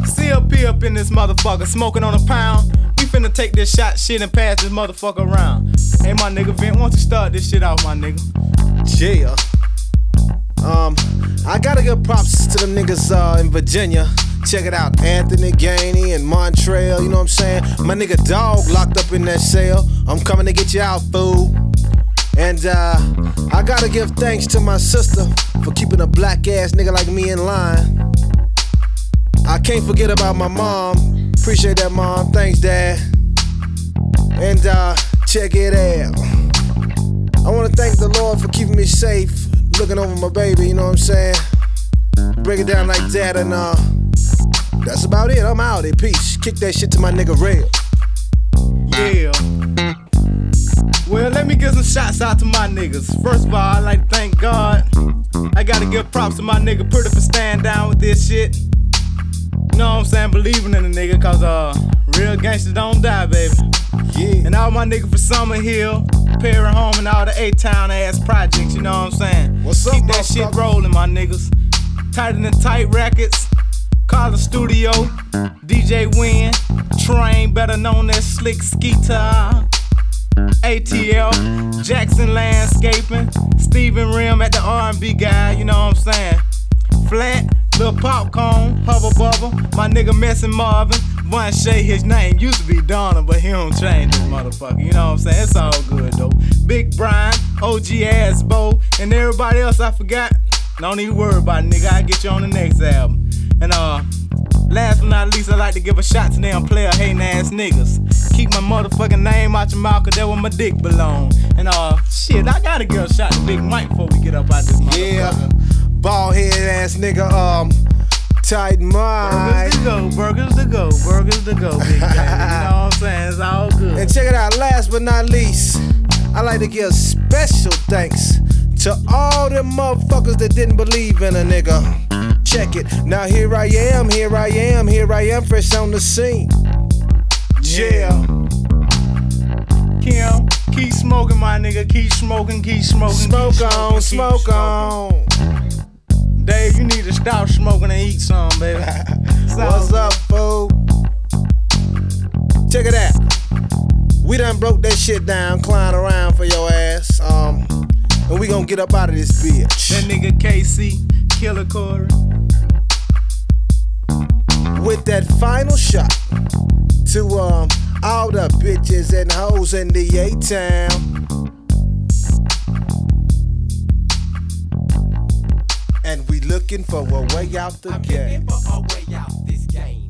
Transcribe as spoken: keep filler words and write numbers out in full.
C L P up in this motherfucker, smoking on a pound. We finna take this shot shit and pass this motherfucker around. Hey, my nigga Vent, why don't you start this shit off, my nigga? Yeah. Um, I gotta give props to them niggas uh, in Virginia. Check it out, Anthony Gainey and Montreal, you know what I'm saying? My nigga Dog locked up in that cell. I'm coming to get you out, fool. And uh, I gotta give thanks to my sister for keeping a black ass nigga like me in line. I can't forget about my mom. Appreciate that, mom. Thanks, dad. And uh, check it out. I wanna thank the Lord for keeping me safe, looking over my baby, you know what I'm saying? Break it down like that, and uh, that's about it. I'm out. Peace. Kick that shit to my nigga Red. Yeah. Well, let me give some shots out to my niggas. First of all, I like to thank God. I gotta give props to my nigga Pretty for staying down with this shit. You know what I'm saying? Believing in the nigga, cause uh, real gangsters don't die, baby. Yeah. And all my niggas for Summer Hill, Perry Home, and all the A-Town ass projects, you know what I'm saying? What's up, Keep that shit rolling, my niggas. Tighter than tight records. Carla Studio, D J Win, Train, better known as Slick Skeeter, A T L, Jackson Landscaping, Steven Rim at the R and B guy, you know what I'm saying? Flat, Lil Popcorn, Hubba Bubba, my nigga Messin' Marvin, Von Shay, his name used to be Donna, but he don't change this motherfucker, you know what I'm saying? It's all good though. Big Brian, O G Asbo, and everybody else I forgot. Don't even worry about it, nigga. I'll get you on the next album. And uh, last but not least, I like to give a shot to them player hating ass niggas. Keep my motherfucking name out your mouth, cause that's where my dick belong. And uh, shit, I gotta give a shot to Big Mike before we get up out this motherfucker. Yeah, bald head ass nigga, um, tight mind. Burgers to go, burgers to go, burgers to go, big baby. You know what I'm saying? It's all good. And check it out, last but not least, I like to give special thanks to all them motherfuckers that didn't believe in a nigga. Check it. Now here I am, here I am, here I am, fresh on the scene. Yeah. Kim, keep smoking, my nigga. Keep smoking, keep smoking. Smoke keep on, smoking, smoke keep on. smoking. Dave, you need to stop smoking and eat some, baby. What's up, fool? Check it out. We done broke that shit down, clown around for your ass. Um, and we gon' get up out of this bitch. That nigga K C, Killer Corey. With that final shot to um all the bitches and hoes in the A-Town. And we looking for a way out the I'm game. looking for a way out this game.